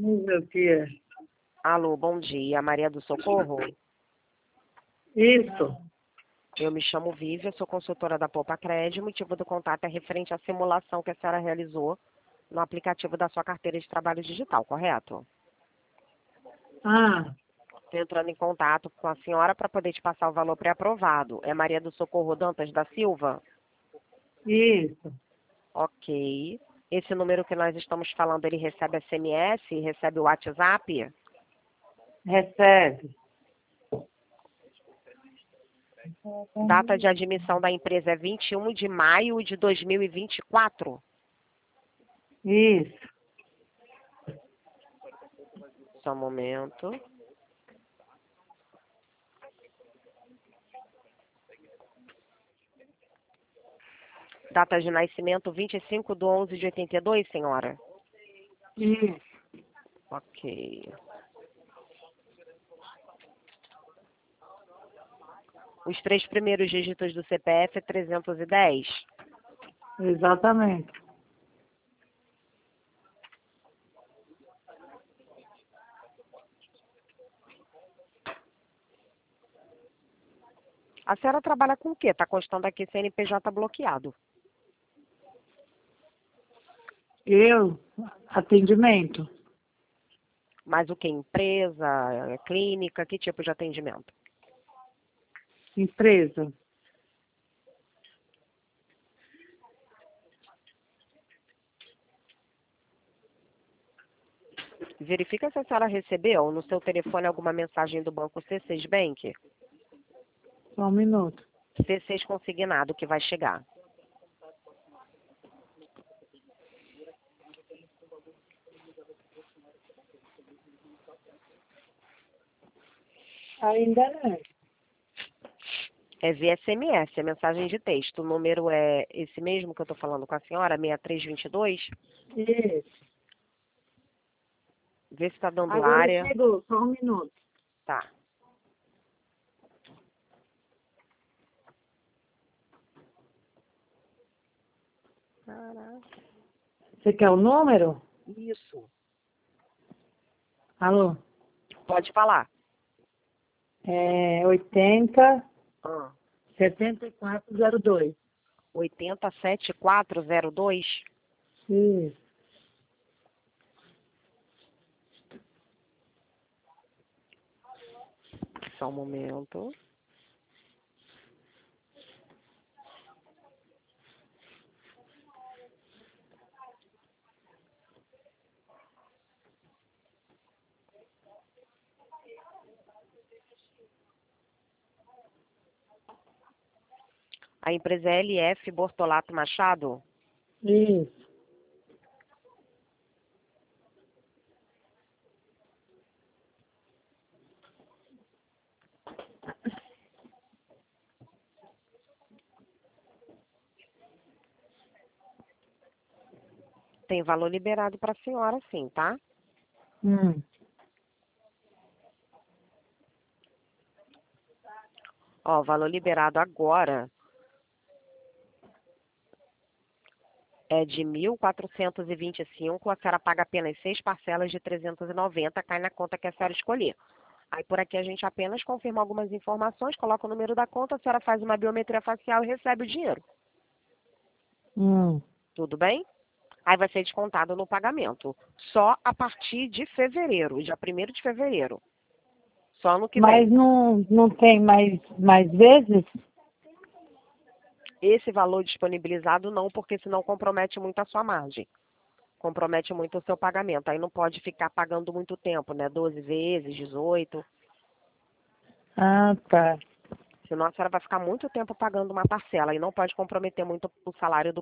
Meu dia. Alô, bom dia. Maria do Socorro? Isso. Eu me chamo Vívia, sou consultora da Poupa Crédito. O motivo do contato é referente à simulação que a senhora realizou no aplicativo da sua carteira de trabalho digital, correto? Ah, Estou entrando em contato com a senhora para poder te passar o valor pré-aprovado. É Maria do Socorro Dantas da Silva? isso. Ok. Esse número que nós estamos falando, ele recebe SMS, recebe o WhatsApp? Recebe. Data de admissão da empresa é 21 de maio de 2024? Isso. Só um momento. Data de nascimento 25/11/82, senhora? Isso. Ok. Os 3 primeiros dígitos do CPF é 310? Exatamente. A senhora trabalha com o quê? Está constando aqui CNPJ bloqueado. Eu, atendimento. Mas o que? Empresa, clínica, que tipo de atendimento? Empresa. Verifica se a senhora recebeu no seu telefone alguma mensagem do banco C6 Bank. Só um minuto. C6 consignado que vai chegar. Ainda não. É via SMS, é mensagem de texto. O número é esse mesmo que eu estou falando com a senhora, 6322. Isso. Vê se está dando Agora área. chegou, só um minuto. Tá. Caraca. Você quer o número? Isso. Alô? Pode falar. É 80 Ah. 7402. 807402. Isso. Só um momento. A empresa é LF Bortolato Machado? Isso. Tem valor liberado para a senhora, sim, tá? Hum. Ó, valor liberado agora é de 1.425. A senhora paga apenas 6 parcelas de 390, cai na conta que a senhora escolher. Aí por aqui a gente apenas confirma algumas informações, coloca o número da conta, a senhora faz uma biometria facial e recebe o dinheiro. Hum. Tudo bem? Aí vai ser descontado no pagamento. Só a partir de fevereiro, dia 1º de fevereiro. Só ano que Mas vem. não tem mais vezes? Esse valor disponibilizado não, porque senão compromete muito a sua margem. Compromete muito o seu pagamento. Aí não pode ficar pagando muito tempo, né? 12 vezes, 18. Ah, tá. Senão a senhora vai ficar muito tempo pagando uma parcela e não pode comprometer muito o salário do